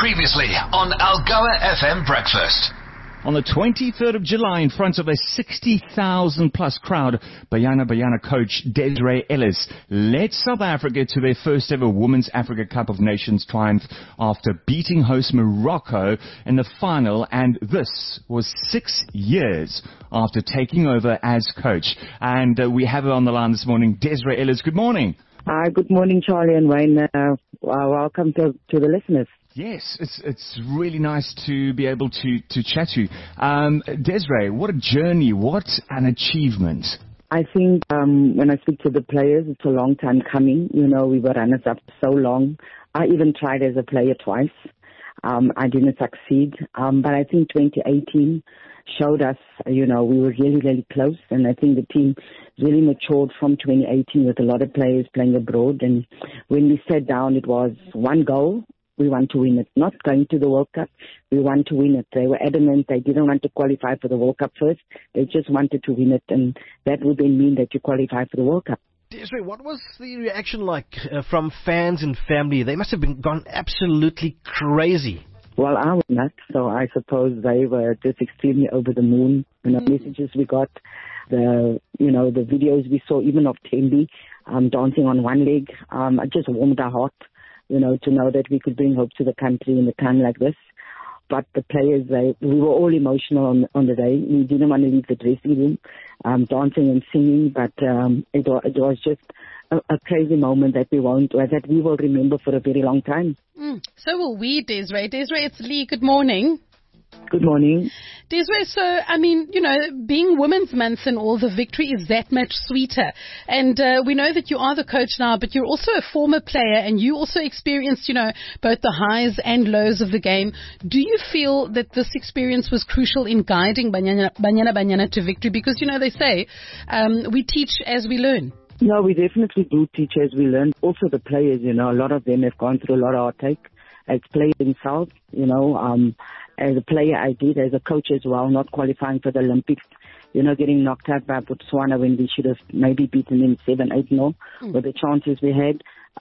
Previously on Algoa FM Breakfast. On the 23rd of July, in front of a 60,000 plus crowd, Banyana coach Desiree Ellis led South Africa to their first ever Women's Africa Cup of Nations triumph after beating host Morocco in the final, and this was 6 years after taking over as coach. And we have her on the line this morning. Desiree Ellis, good morning. Hi, good morning, Charlie and Wayne. Welcome to the listeners. Yes, it's really nice to be able to chat to you. Desiree, what a journey, what an achievement. I think when I speak to the players, it's a long time coming. You know, we were runners-up so long. I even tried as a player twice. I didn't succeed. But I think 2018 showed us, you know, we were really, really close. And I think the team really matured from 2018 with a lot of players playing abroad. And when we sat down, it was one goal. We want to win it. Not going to the World Cup. We want to win it. They were adamant. They didn't want to qualify for the World Cup first. They just wanted to win it. And that would then mean that you qualify for the World Cup. Desiree, what was the reaction like from fans and family? They must have gone absolutely crazy. Well, I was not. So I suppose they were just extremely over the moon. You know, messages we got, the videos we saw, even of Thembi dancing on one leg. It just warmed our heart. You know, to know that we could bring hope to the country in a time like this. But the players, we were all emotional on the day. We didn't want to leave the dressing room, dancing and singing, but it was just a crazy moment that we will remember for a very long time. So will we, Desiree. Desiree, it's Lee. Good morning. Good morning. Desiree, so, I mean, you know, being Women's Month and all, the victory is that much sweeter. And we know that you are the coach now, but you're also a former player and you also experienced, you know, both the highs and lows of the game. Do you feel that this experience was crucial in guiding Banyana to victory? Because, you know, they say we teach as we learn. No, we definitely do teach as we learn. Also the players, you know, a lot of them have gone through a lot of heartache as players themselves, you know. As a player, I did. As a coach as well, not qualifying for the Olympics. You know, getting knocked out by Botswana when we should have maybe beaten them 7-8-0 with the chances we had.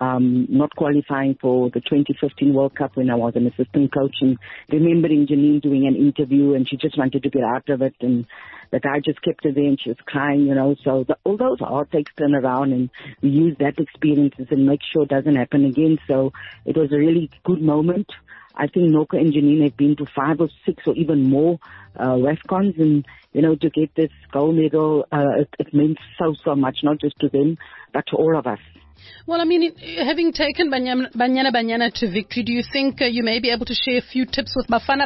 Not qualifying for the 2015 World Cup when I was an assistant coach. And remembering Janine doing an interview and she just wanted to get out of it. And the guy just kept her there and she was crying, you know. So all those heartaches turn around and we use that experiences and make sure it doesn't happen again. So it was a really good moment. I think Noka and Janine have been to 5 or 6 or even more WAFCONs, and, you know, to get this gold medal, it means so much, not just to them, but to all of us. Well, I mean, having taken Banyana to victory, do you think you may be able to share a few tips with Bafana?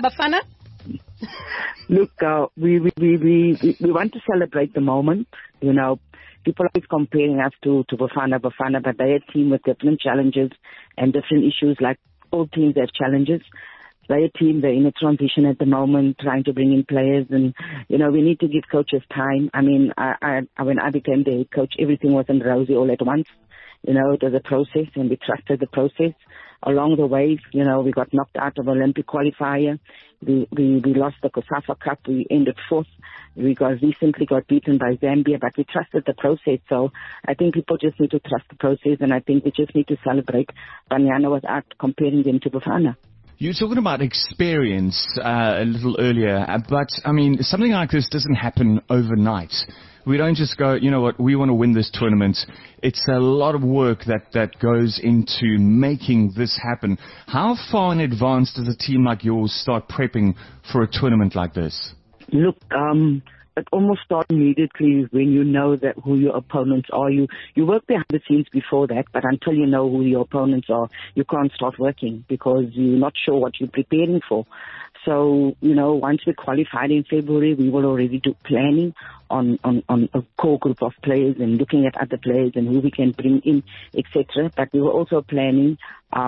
Look, we want to celebrate the moment, you know. People are always comparing us to Bafana, but they're a team with different challenges and different issues. Like all teams have challenges. They're a team, they're in a transition at the moment, trying to bring in players, and, you know, we need to give coaches time. I mean, when I became the head coach, everything wasn't rosy all at once. You know, it was a process, and we trusted the process. Along the way, you know, we got knocked out of Olympic qualifier. We lost the COSAFA Cup. We ended 4th. We recently got beaten by Zambia, but we trusted the process. So I think people just need to trust the process, and I think we just need to celebrate. Banyana was out comparing them to Bafana. You were talking about experience a little earlier, but, I mean, something like this doesn't happen overnight. We don't just go, you know what, we want to win this tournament. It's a lot of work that goes into making this happen. How far in advance does a team like yours start prepping for a tournament like this? Look, it almost starts immediately when you know that who your opponents are. You work behind the scenes before that, but until you know who your opponents are, you can't start working because you're not sure what you're preparing for. So, you know, once we qualified in February, we will already do planning on a core group of players and looking at other players and who we can bring in, etc. But we were also planning,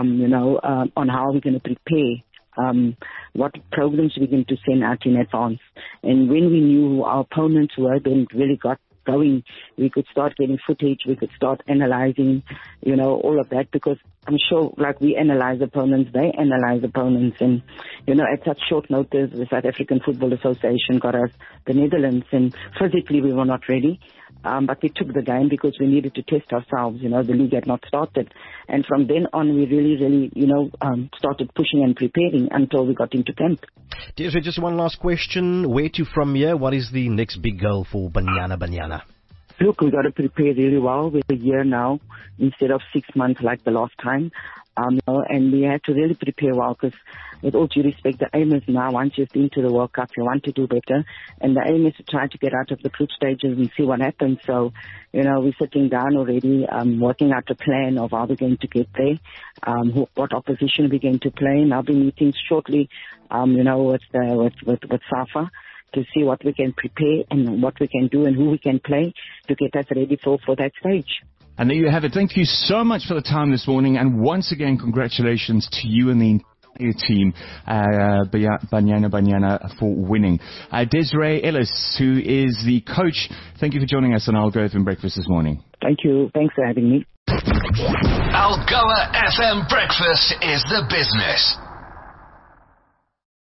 on how we're going to prepare, what programs we're going to send out in advance. And when we knew who our opponents were, then really got going. We could start getting footage. We could start analyzing, all of that, because I'm sure, like, we analyze opponents, they analyze opponents. And, at such short notice, the South African Football Association got us the Netherlands, and physically we were not ready. But we took the game because we needed to test ourselves. The league had not started. And from then on, we really, started pushing and preparing until we got into camp. Desiree, just one last question. Where to from here? What is the next big goal for Banyana Banyana? Look, we got to prepare really well. We're a year now instead of 6 months like the last time. And we had to really prepare well, because with all due respect, the aim is now, once you've been to the World Cup, you want to do better. And the aim is to try to get out of the group stages and see what happens. So, we're sitting down already, working out a plan of how we're going to get there, what opposition we're going to play. And I'll be meeting shortly, with SAFA, to see what we can prepare and what we can do and who we can play to get us ready for that stage. And there you have it. Thank you so much for the time this morning. And once again, congratulations to you and the entire team, Banyana Banyana, for winning. Desiree Ellis, who is the coach, thank you for joining us on Algoa FM Breakfast this morning. Thank you. Thanks for having me. Algoa FM Breakfast is the business.